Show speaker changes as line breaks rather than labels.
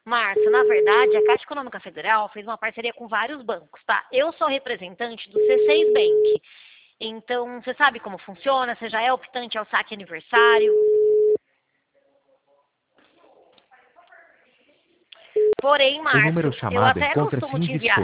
Márcio, na verdade, a Caixa Econômica Federal fez uma parceria com vários bancos, tá? Eu sou representante do C6 Bank. Então, você sabe como funciona? Você já é optante ao saque aniversário? Porém,
O número
Márcio, eu
chamado
até
encontra-se
costumo
em
te enviar